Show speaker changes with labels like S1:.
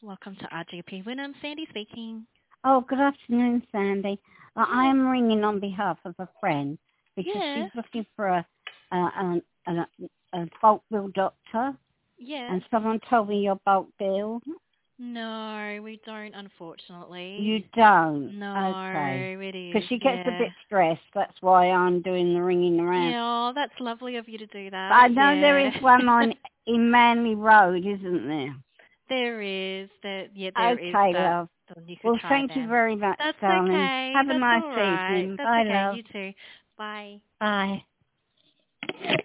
S1: Welcome to RGP Wynnum. Sandy speaking.
S2: Oh, good afternoon, Sandy. I
S1: Yeah.
S2: am ringing on behalf of a friend because
S1: Yes.
S2: she's looking for a bulk bill doctor,
S1: Yes.
S2: and someone told me your bulk bill.
S1: No, we don't, unfortunately.
S2: You don't? Okay.
S1: No, it
S2: Because
S1: is.
S2: she gets a
S1: Yeah.
S2: bit stressed. That's why I'm doing the ringing around.
S1: Yeah, oh, that's lovely of you to do
S2: But I
S1: that.
S2: know there
S1: Yeah.
S2: is one in Manley Road, isn't there?
S1: There is. There is,
S2: Okay,
S1: but
S2: love.
S1: you could
S2: Well,
S1: try
S2: thank you
S1: them.
S2: very much,
S1: That's
S2: darling.
S1: okay.
S2: Have a
S1: That's
S2: nice
S1: all right.
S2: evening.
S1: That's
S2: Bye,
S1: okay.
S2: love.
S1: You too. Bye.
S2: Bye.